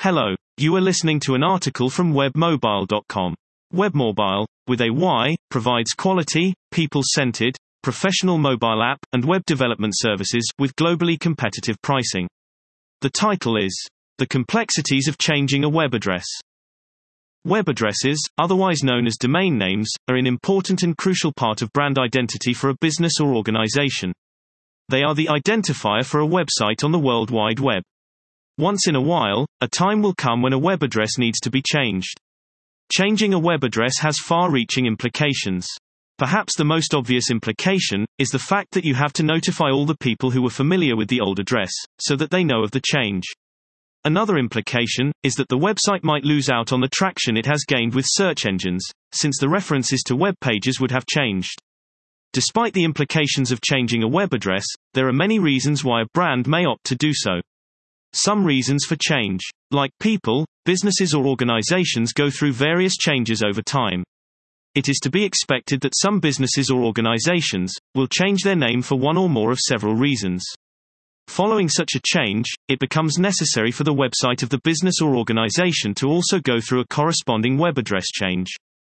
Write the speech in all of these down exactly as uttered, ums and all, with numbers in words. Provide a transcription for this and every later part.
Hello, you are listening to an article from webmobile dot com. Webmobile, with a Y, provides quality, people-centered, professional mobile app and web development services with globally competitive pricing. The title is The Complexities of Changing a Web Address. Web addresses, otherwise known as domain names, are an important and crucial part of brand identity for a business or organization. They are the identifier for a website on the World Wide Web. Once in a while, a time will come when a web address needs to be changed. Changing a web address has far-reaching implications. Perhaps the most obvious implication is the fact that you have to notify all the people who were familiar with the old address, so that they know of the change. Another implication is that the website might lose out on the traction it has gained with search engines, since the references to web pages would have changed. Despite the implications of changing a web address, there are many reasons why a brand may opt to do so. Some reasons for change. Like people, businesses or organizations go through various changes over time. It is to be expected that some businesses or organizations will change their name for one or more of several reasons. Following such a change, it becomes necessary for the website of the business or organization to also go through a corresponding web address change.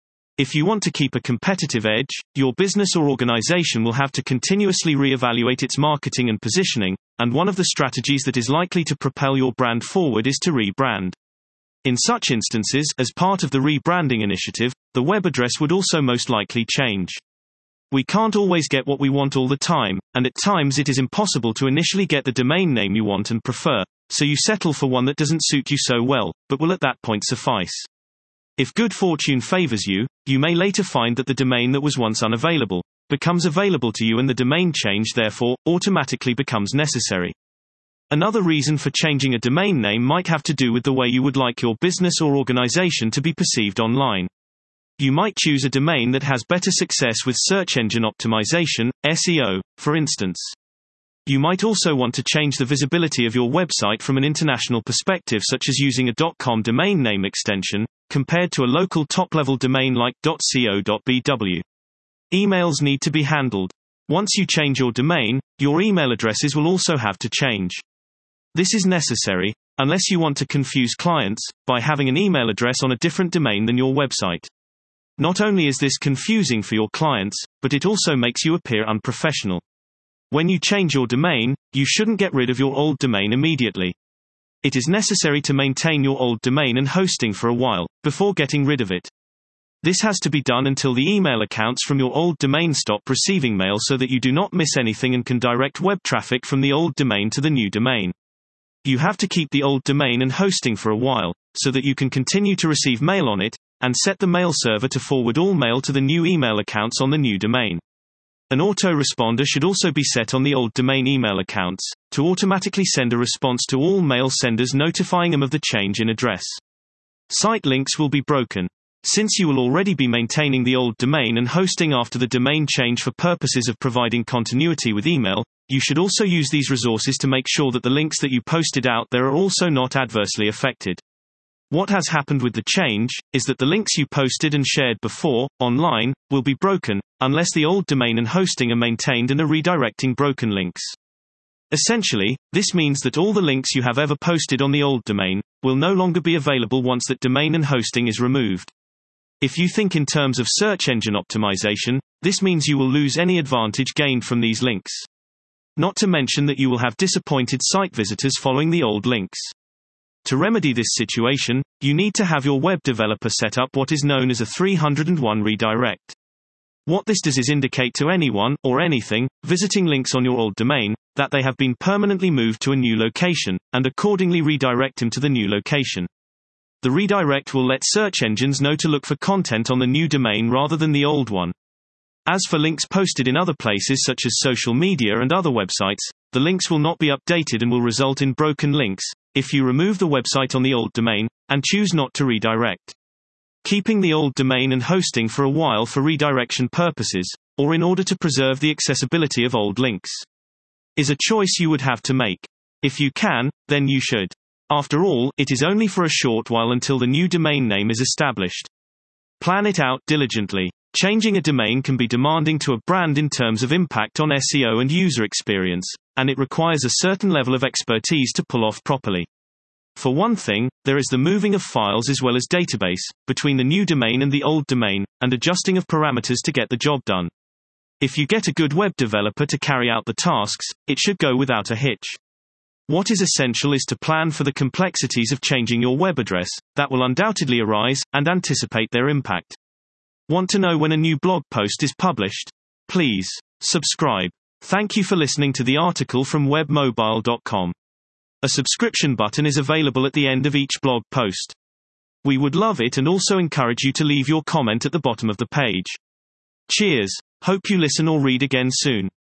If you want to keep a competitive edge, your business or organization will have to continuously re-evaluate its marketing and positioning, and one of the strategies that is likely to propel your brand forward is to rebrand. In such instances, as part of the rebranding initiative, the web address would also most likely change. We can't always get what we want all the time, and at times it is impossible to initially get the domain name you want and prefer, so you settle for one that doesn't suit you so well, but will at that point suffice. If good fortune favors you, you may later find that the domain that was once unavailable becomes available to you, and the domain change therefore automatically becomes necessary. Another reason for changing a domain name might have to do with the way you would like your business or organization to be perceived online. You might choose a domain that has better success with search engine optimization, S E O, for instance. You might also want to change the visibility of your website from an international perspective, such as using a .com domain name extension, compared to a local top-level domain like .co.bw. Emails need to be handled. Once you change your domain, your email addresses will also have to change. This is necessary, unless you want to confuse clients, by having an email address on a different domain than your website. Not only is this confusing for your clients, but it also makes you appear unprofessional. When you change your domain, you shouldn't get rid of your old domain immediately. It is necessary to maintain your old domain and hosting for a while, before getting rid of it. This has to be done until the email accounts from your old domain stop receiving mail, so that you do not miss anything and can direct web traffic from the old domain to the new domain. You have to keep the old domain and hosting for a while, so that you can continue to receive mail on it, and set the mail server to forward all mail to the new email accounts on the new domain. An autoresponder should also be set on the old domain email accounts, to automatically send a response to all mail senders notifying them of the change in address. Site links will be broken. Since you will already be maintaining the old domain and hosting after the domain change for purposes of providing continuity with email, you should also use these resources to make sure that the links that you posted out there are also not adversely affected. What has happened with the change is that the links you posted and shared before, online, will be broken, unless the old domain and hosting are maintained and are redirecting broken links. Essentially, this means that all the links you have ever posted on the old domain will no longer be available once that domain and hosting is removed. If you think in terms of search engine optimization, this means you will lose any advantage gained from these links. Not to mention that you will have disappointed site visitors following the old links. To remedy this situation, you need to have your web developer set up what is known as a three oh one redirect. What this does is indicate to anyone, or anything, visiting links on your old domain, that they have been permanently moved to a new location, and accordingly redirect them to the new location. The redirect will let search engines know to look for content on the new domain rather than the old one. As for links posted in other places such as social media and other websites, the links will not be updated and will result in broken links, if you remove the website on the old domain, and choose not to redirect. Keeping the old domain and hosting for a while for redirection purposes, or in order to preserve the accessibility of old links, is a choice you would have to make. If you can, then you should. After all, it is only for a short while until the new domain name is established. Plan it out diligently. Changing a domain can be demanding to a brand in terms of impact on S E O and user experience, and it requires a certain level of expertise to pull off properly. For one thing, there is the moving of files as well as database, between the new domain and the old domain, and adjusting of parameters to get the job done. If you get a good web developer to carry out the tasks, it should go without a hitch. What is essential is to plan for the complexities of changing your web address, that will undoubtedly arise, and anticipate their impact. Want to know when a new blog post is published? Please subscribe. Thank you for listening to the article from web mobile dot com. A subscription button is available at the end of each blog post. We would love it and also encourage you to leave your comment at the bottom of the page. Cheers. Hope you listen or read again soon.